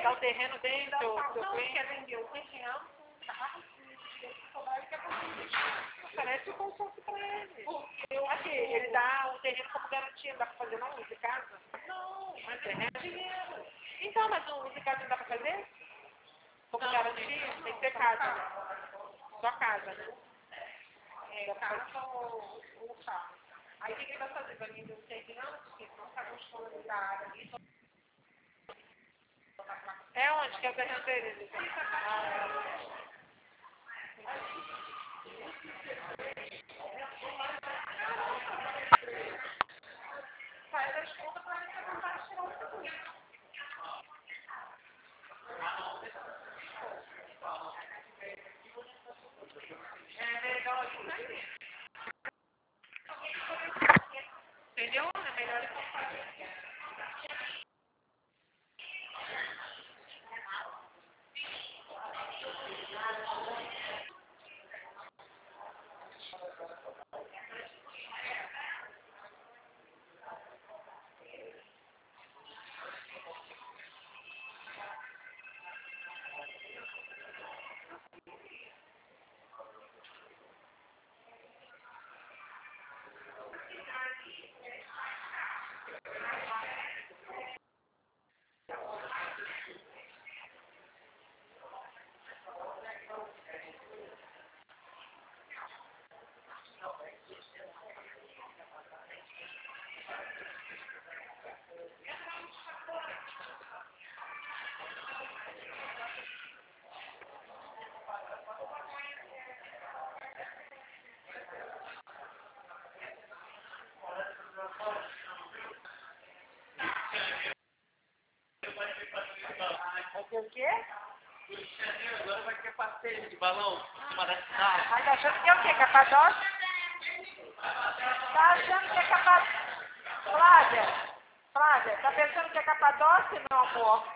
pegar o terreno dele, Não, quer vender o terreno, parece como se fosse pra ele. Aqui, ele dá o terreno como garantia, não dá pra fazer não, de casa? não, mas Terreno? é dinheiro. Então, mas o de casa não dá pra fazer? Como garantia, tem que ter casa, né? Só casa, né? Casa ou carro. Aí o que ele vai fazer? Vai vender o terreno, porque não está gostando da área ali. É onde que é o terreno dele? Sai das contas para ele tentar tirar o seguro. É melhor isso, né? Entendeu? É melhor ele comprar. Vai ter o quê? Agora vai ter passeio de balão em cima da cidade. Mas tá achando que é o quê? Capadócia? Tá achando que é Capadócia? Flávia, tá pensando que é Capadócia, meu amor?